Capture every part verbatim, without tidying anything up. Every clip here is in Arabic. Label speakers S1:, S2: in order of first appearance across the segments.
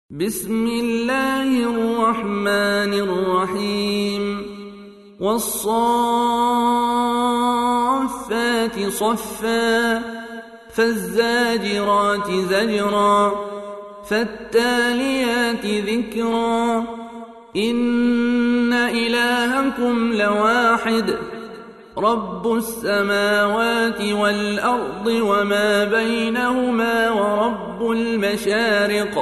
S1: بسم الله الرحمن الرحيم والصافات صفا فالزاجرات زجرا فالتاليات ذكرا إن إلهكم لواحد رب السماوات والأرض وما بينهما ورب المشارق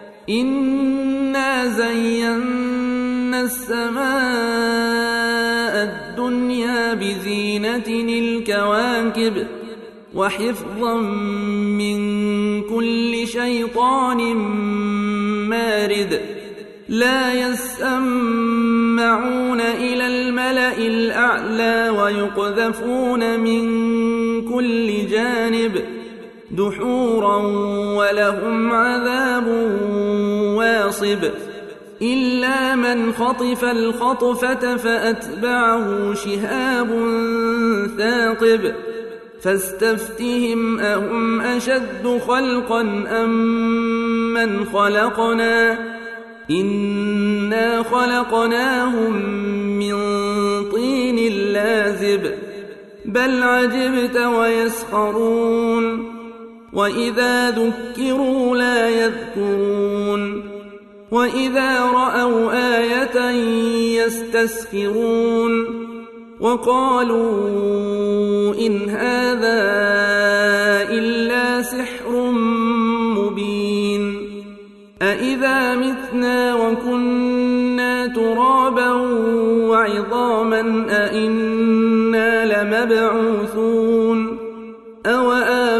S1: إنا زينا السماء الدنيا بزينة الكواكب وحفظا من كل شيطان مارد لا يسمعون إلى الملأ الأعلى ويقذفون من كل جانب دحورا ولهم عذاب واصب إلا من خطف الخطفة فأتبعه شهاب ثاقب فاستفتهم أهم أشد خلقا أم من خلقنا إنا خلقناهم من طين لازب بل عجبت ويسخرون وإذا ذكروا لا يذكرون وإذا رأوا آية يستسخرون وقالوا إن هذا إلا سحر مبين أإذا متنا وكنا ترابا وعظاما أإنا لمبعوثون أو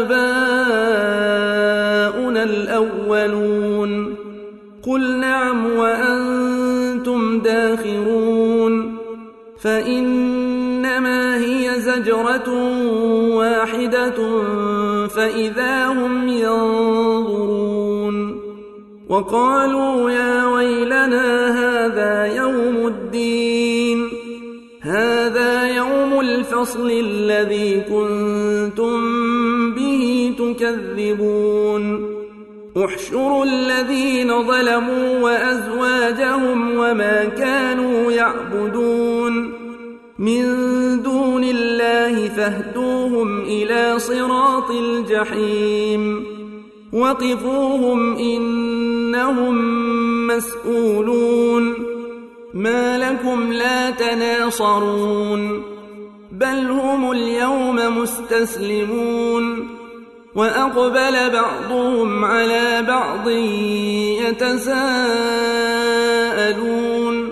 S1: آباؤنا الأولون قل نعم وأنتم داخرون فإنما هي زجرة واحدة فإذا هم ينظرون وقالوا يا ويلنا هذا يوم الدين هذا يوم الفصل الذي كنتم به تكذبون احشروا الذين ظلموا وأزواجهم وما كانوا يعبدون من دون الله فاهدوهم إلى صراط الجحيم وقفوهم إنهم مسؤولون ما لكم لا تناصرون بل هم اليوم مستسلمون وأقبل بعضهم على بعض يتساءلون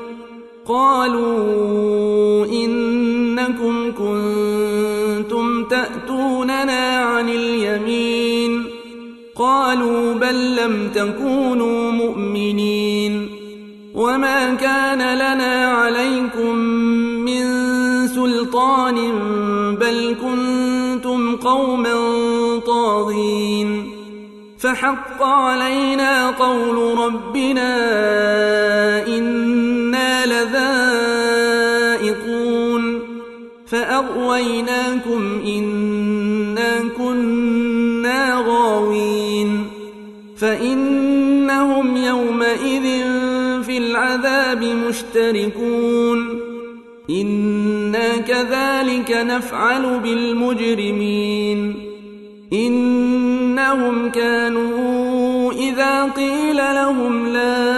S1: قالوا إنكم كنتم تأتوننا عن اليمين قالوا بل لم تكونوا مؤمنين وما كان لنا عليكم من سلطان بل كنتم قوما طاغين فحق علينا قول ربنا إنا لذائقون فأغويناكم إنا كنا غاوين فإنهم يومئذ في العذاب مشتركون إنا كذلك نفعل بالمجرمين إنهم كانوا إذا قيل لهم لا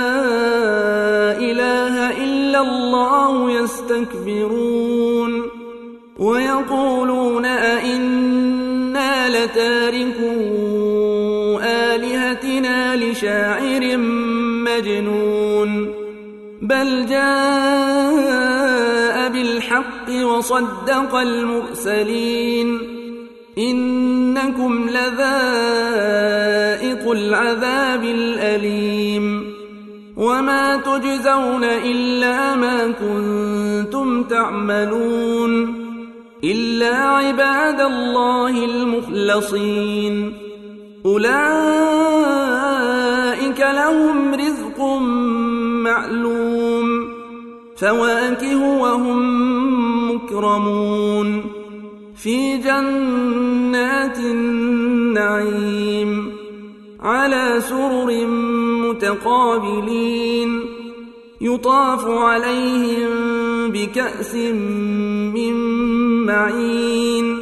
S1: إله إلا الله يستكبرون ويقولون أئنا لتاركو آلهتنا لشاعر مجنون بل جاء بالحق وصدق المرسلين إنكم لذائق العذاب الأليم وما تجزون إلا ما كنتم تعملون إلا عباد الله المخلصين أولئك لهم رزق معلوم فواكه وهم مكرمون في جنات النعيم على سرر متقابلين يطاف عليهم بكأس من معين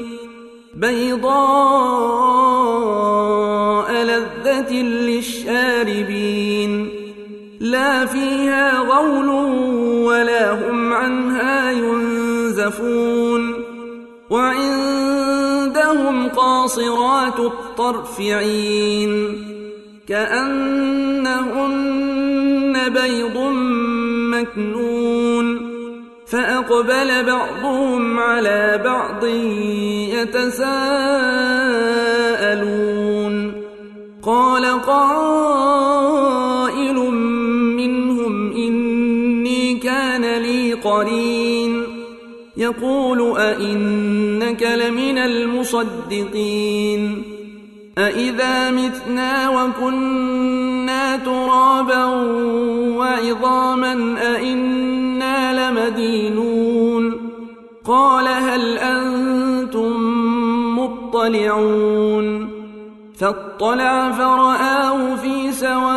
S1: بيضاء لذة للشاربين لا فيها غول ولا هم عنها ينزفون وعندهم قاصرات الطرف عين كأنهن بيض مكنون فأقبل بعضهم على بعض يتساءلون قال قائل منهم إني كان لي قرين يقول أئنك لمن المصدقين أئذا متنا وكنا ترابا وعظاما أئنا لمدينون قال هل أنتم مطلعون فاطلع فرآه في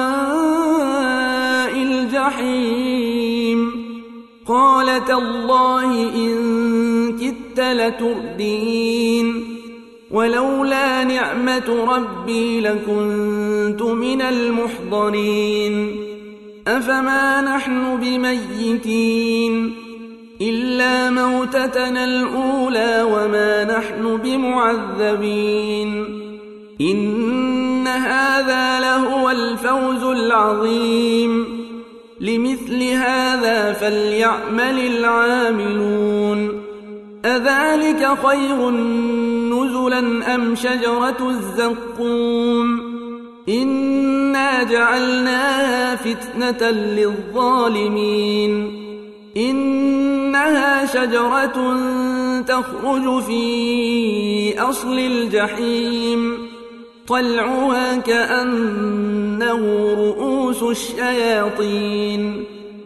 S1: سواء الجحيم قال تالله إن كدت لتردين ولولا نعمة ربي لكنت من المحضرين أفما نحن بميتين إلا موتتنا الأولى وما نحن بمعذبين إن هذا لهو الفوز العظيم لمثل هذا فليعمل العاملون أذلك خير نزلا أم شجرة الزقوم إنا جعلناها فتنة للظالمين إنها شجرة تخرج في أصل الجحيم طلعها كأنه رؤوس الشياطين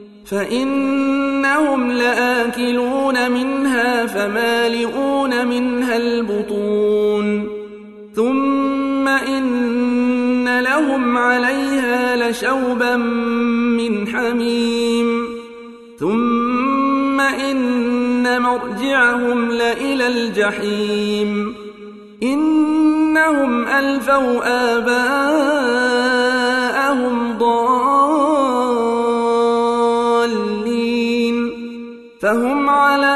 S1: فإنهم لآكلون منها فمالئون منها البطون ثم إن لهم عليها لشوبا من حميم ثم إن مرجعهم لإلى الجحيم إنهم ألفوا آباءهم ضالين فهم على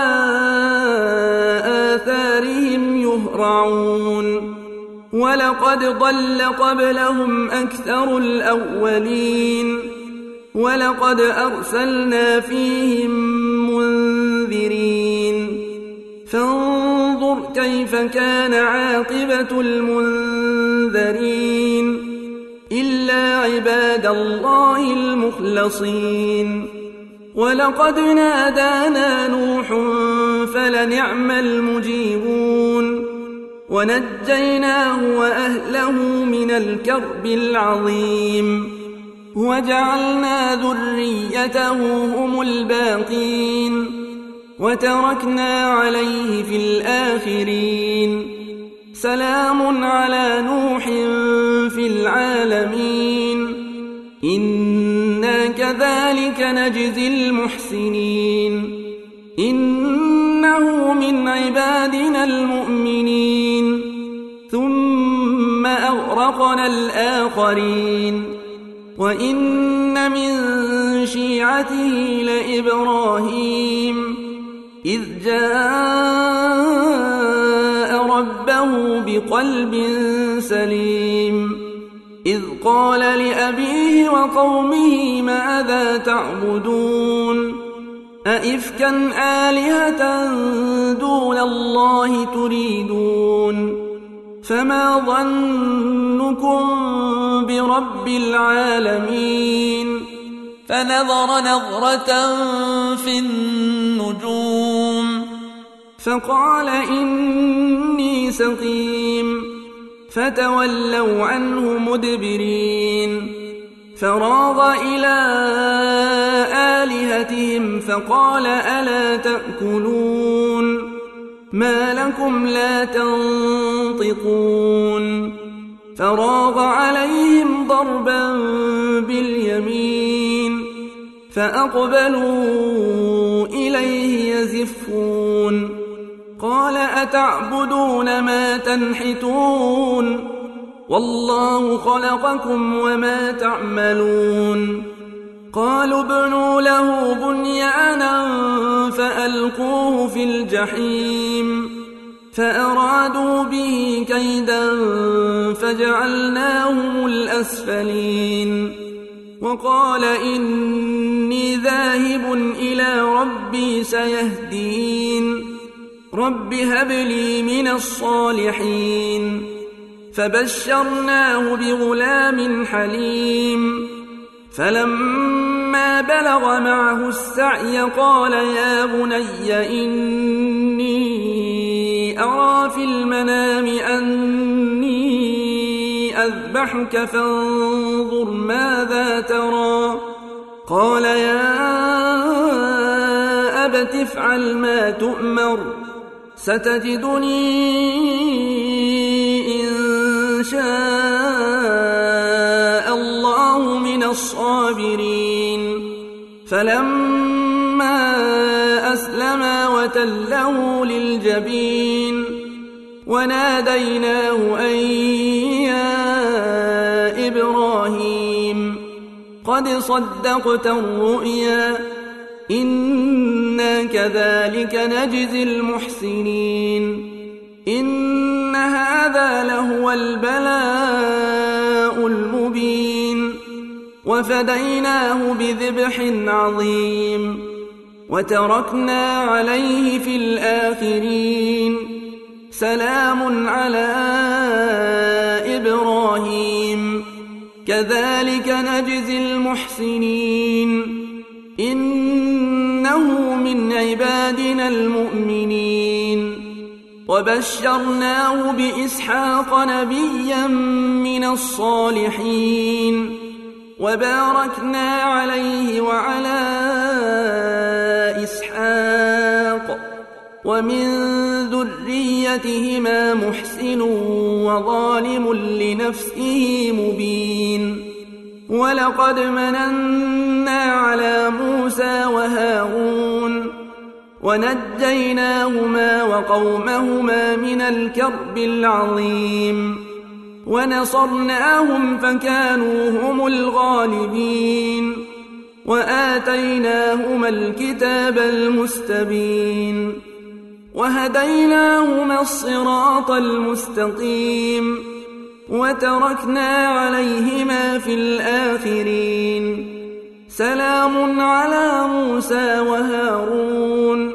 S1: آثارهم يهرعون ولقد ضل قبلهم أكثر الأولين ولقد أرسلنا فيهم منذرين فانظر كيف كان عاقبة المنذرين إلا عباد الله المخلصين ولقد نادانا نوح فلنعم المجيبون ونجيناه وأهله من الكرب العظيم وجعلنا ذريته هم الباقين وتركنا عليه في الآخرين سلام على نوح في العالمين إنا كذلك نجزي المحسنين إنه من عبادنا المؤمنين ثم أغرقنا الآخرين وإن من شيعته لإبراهيم إذ جاء ربه بقلب سليم إذ قال لأبيه وقومه ماذا تعبدون أئفكا آلهة دون الله تريدون فما ظنكم برب العالمين
S2: فنظر نظرة في النجوم
S1: فقال إني سقيم فتولوا عنه مدبرين فراغ إلى آلهتهم فقال ألا تأكلون ما لكم لا تنطقون فراغ عليهم ضربا باليمين فأقبلوا إليه يزفون قال أتعبدون ما تنحتون والله خلقكم وما تعملون قالوا ابنوا له بنيانا فألقوه في الجحيم فأرادوا به كيدا فجعلناهم الأسفلين وقال إني ذاهب إلى ربي سيهدين رب هب لي من الصالحين فبشرناه بغلام حليم فلما بلغ معه السعي قال يا بني إني أرى في المنام أني أذبحك فانظر ماذا ترى قال يا أبت افعل ما تؤمر ستجدني إن شاء الله من الصابرين فلما أسلما وتله للجبين وناديناه أن يا إبراهيم قد صدقت الرؤيا إنا كذلك نجزي المحسنين إن هذا لهو البلاء المبين وفديناه بذبح عظيم وتركنا عليه في الآخرين سلام على إبراهيم كذلك نجزي المحسنين إنه من عبادنا المؤمنين وبشرناه بإسحاق نبيا من الصالحين وباركنا عليه وعلى إسحاق ومن ذريتهما محسن وظالم لنفسه مبين ولقد مننا على موسى وهارون ونجيناهما وقومهما من الكرب العظيم ونصرناهم فكانوا هم الغالبين وآتيناهما الكتاب المستبين وهديناهما الصراط المستقيم وتركنا عليهما في الآخرين سلام على موسى وهارون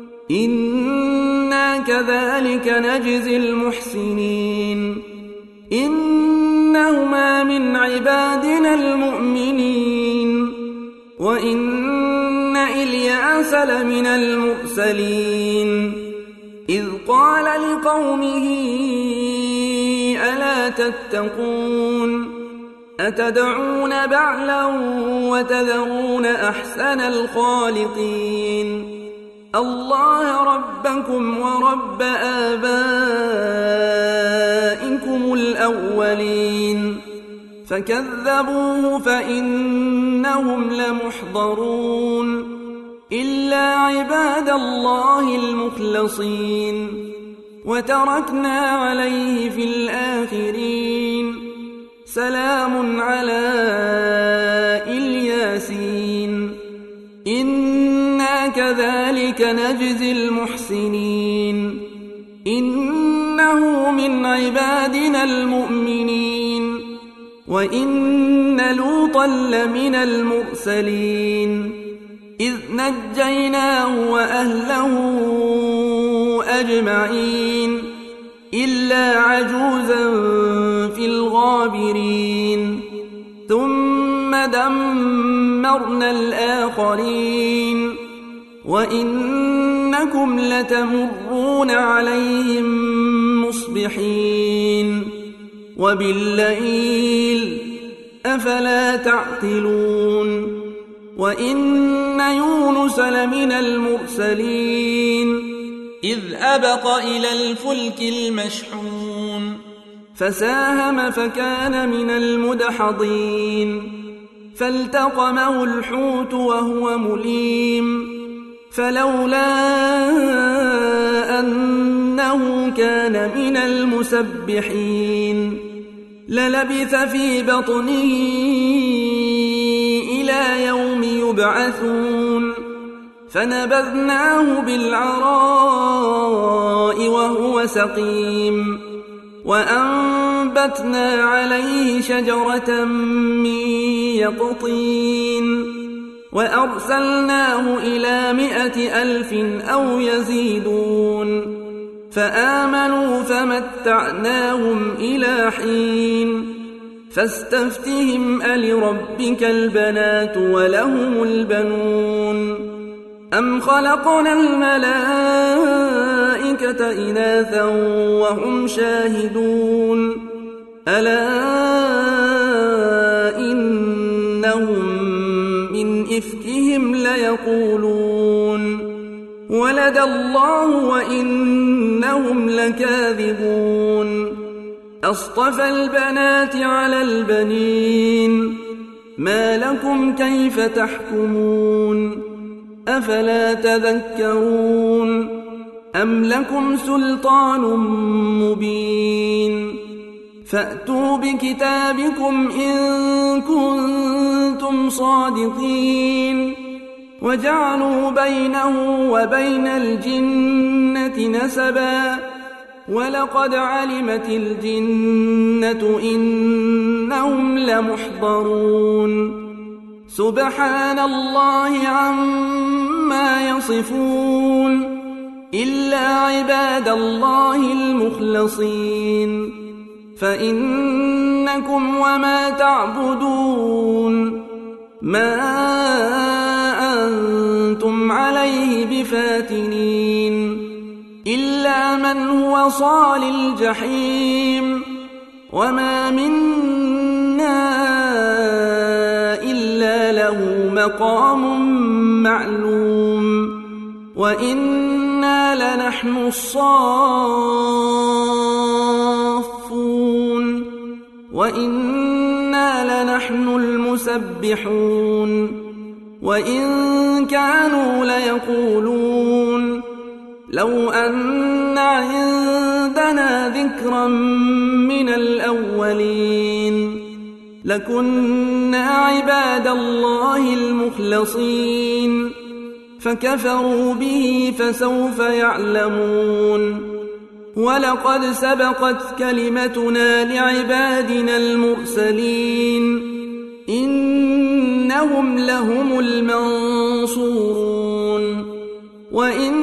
S1: إنا كذلك نجزي المحسنين إنهما من عبادنا المؤمنين وإن إلياس لمن المرسلين إذ قال لقومه ألا تتقون أتدعون بعلا وتذرون أحسن الخالقين الله ربكم ورب آبائكم الأولين فكذبوه فإنهم لمحضرون إلا عباد الله المخلصين وتركنا عليه في الآخرين سلام على الياسين إنا كذلك نجزي المحسنين إنه من عبادنا المؤمنين وإن لوطا لمن المرسلين إذ نجيناه وأهله أجمعين إلا عجوزا في الغابرين ثم دمرنا الآخرين وإنكم لتمرون عليهم مصبحين وبالليل أفلا تعقلون وإن يونس لمن المرسلين
S2: إذ أبق إلى الفلك المشحون
S1: فساهم فكان من المدحضين فالتقمه الحوت وهو مليم فلولا أنه كان من المسبحين للبث في بطنه إلى يوم يبعثون فنبذناه بالعراء وهو سقيم وأنبتنا عليه شجرة من يقطين وأرسلناه إلى مائة ألف أو يزيدون فآمنوا فمتعناهم إلى حين فاستفتهم ألربك البنات ولهم البنون أم خلقنا الملائكة إناثا وهم شاهدون ألا إنهم من إفكهم ليقولون ولد الله وإنهم لكاذبون أصطفى البنات على البنين ما لكم كيف تحكمون أفلا تذكرون أم لكم سلطان مبين فأتوا بكتابكم إن كنتم صادقين وجعلوا بينه وبين الجنة نسبا ولقد علمت الجنة إنهم لمحضرون سبحان الله عما يصفون إلا عباد الله المخلصين فإنكم وما تعبدون ما أنتم عليه بفاتنين إلا من هو صال الجحيم وما منا إلا له مقام معلوم وإنا لنحن الصافون وإنا لنحن المسبحون وإن كانوا ليقولون لو أن عندنا ذكرا من الأولين لكنا عباد الله المخلصين فكفروا به فسوف يعلمون ولقد سبقت كلمتنا لعبادنا المرسلين إنهم لهم المنصورون وإن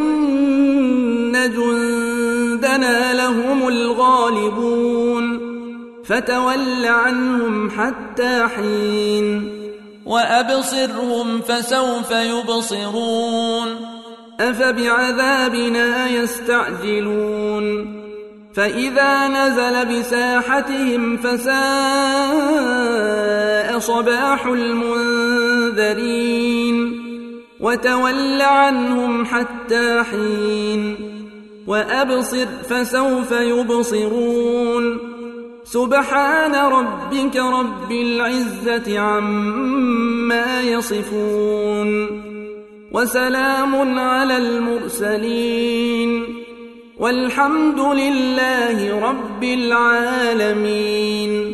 S1: جندنا لهم الغالبون فتول عنهم حتى حين
S2: وأبصرهم فسوف يبصرون
S1: أفبعذابنا يستعجلون فإذا نزل بساحتهم فساء صباح المنذرين وتول عنهم حتى حين وأبصر فسوف يبصرون سبحان ربك رب العزة عما يصفون وسلام على المرسلين والحمد لله رب العالمين.